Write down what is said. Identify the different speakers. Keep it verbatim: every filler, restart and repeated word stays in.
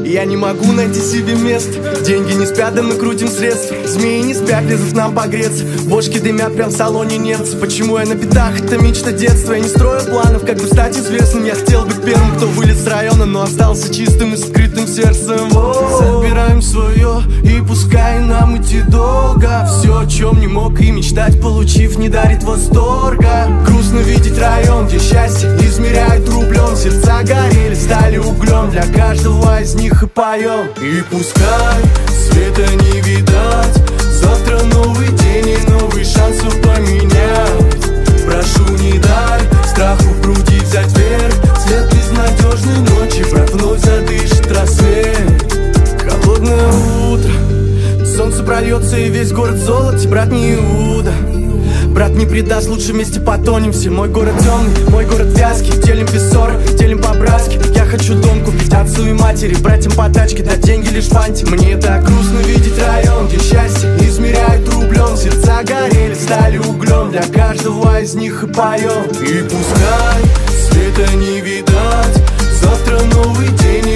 Speaker 1: Я не могу найти себе место. Деньги не спят, да мы крутим средства. Змеи не спят, лезут нам погреться. Бошки дымят прям в салоне немцев. Почему я на битах? Это мечта детства. Я не строю планов, как бы стать известным. Я хотел быть первым, кто вылез с района, но остался чистым и с открытым сердцем. Собираем свое и пускай нам идти долго. Все, о чем не мог и мечтать, получив, не дарит восторга. Грустно видеть район, где счастье измеряют рублем. Сердца горели, стали углем. Для каждого из них и поем. И пускай света не видать, завтра новый день и новый шанс все поменять. Прошу, не дай страху в груди взять вверх. Свет безнадежной ночи, брат, вновь задышит рассвет. Холодное утро, солнце прольется и весь город в золоте. Брат, не Иуда, брат, не предаст, лучше вместе потонем все. Мой город темный, мой город вязкий. Делим без ссоры, делим по-братски. Я хочу дом купить отцу и матери, братьям по тачке, дать деньги лишь фанти. Мне так грустно видеть район, где счастье измеряют рублем. Сердца горели, стали углем. Для каждого из них и поем. И пускай света не видать, завтра новый день